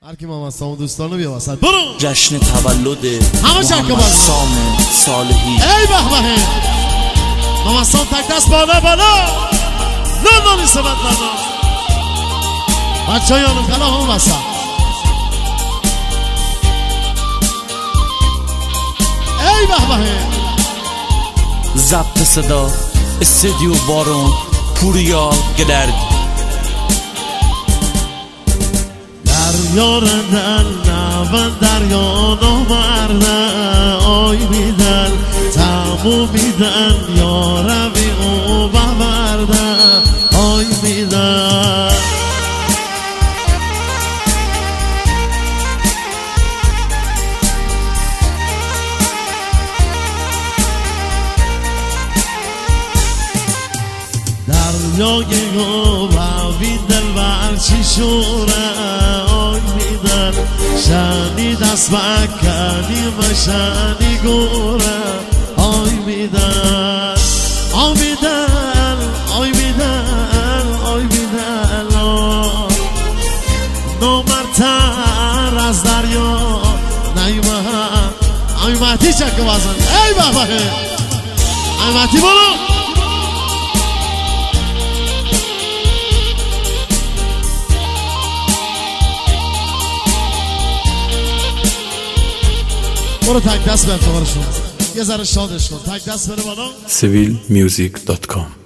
هر کی محمد سامو دوستانو بیا وسط برو. جشن تولد همه چک باز سام صالحی. ای به به محمد سام تک دست بالا بالا نه سبت بالا بچه های آنم کلا هم وسط ای به به ضبط صدا استودیو بارون پوریا گلرد دریا رندن نوند دریا نامردن آی میدن تموم میدن یا روی او ببردن آی میدن دریای گو باوی دل برچی شوره آی میدن شنی دست بکنی مشنی گوره آی میدن آی میدن آی میدن آی میدن نومرتر از دریا نیمه آی مهدی چک بازن ای بابا آی مهدی برو برو تک دست به افتخارشون یه ذره شادش کن تک دست بره بالا civilmusic.com